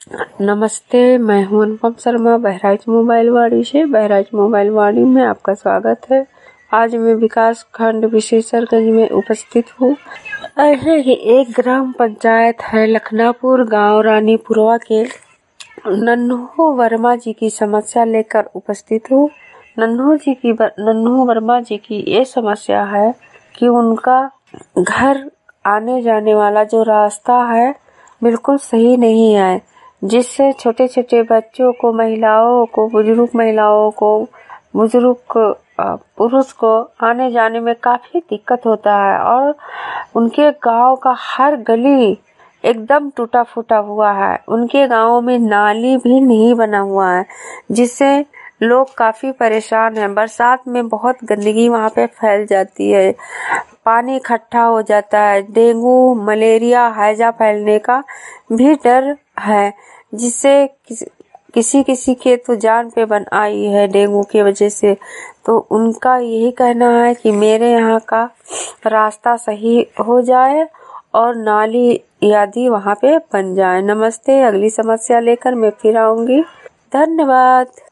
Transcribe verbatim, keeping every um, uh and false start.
नमस्ते, मैं हूं अनुपम शर्मा बहराइच मोबाइल वाड़ी से। बहराइच मोबाइल वाड़ी में आपका स्वागत है। आज मैं विकास खंड विशेषरगंज में उपस्थित हूँ। ऐसे ही एक ग्राम पंचायत है लखनापुर गांव रानीपुरवा के नन्हू वर्मा जी की समस्या लेकर उपस्थित हूँ। नन्हू जी की नन्हू वर्मा जी की ये समस्या है कि उनका घर आने जाने वाला जो रास्ता है बिल्कुल सही नहीं है, जिससे छोटे छोटे बच्चों को, महिलाओं को, बुजुर्ग महिलाओं को, बुजुर्ग पुरुष को आने जाने में काफी दिक्कत होता है। और उनके गांव का हर गली एकदम टूटा फूटा हुआ है। उनके गांव में नाली भी नहीं बना हुआ है, जिससे लोग काफी परेशान हैं। बरसात में बहुत गंदगी वहां पे फैल जाती है, पानी इकट्ठा हो जाता है, डेंगू, मलेरिया, हैजा फैलने का भी डर है, जिससे किसी किसी किसी के तो जान पे बन आई है डेंगू की वजह से। तो उनका यही कहना है कि मेरे यहाँ का रास्ता सही हो जाए और नाली आदि वहाँ पे बन जाए। नमस्ते, अगली समस्या लेकर मैं फिर आऊंगी। धन्यवाद।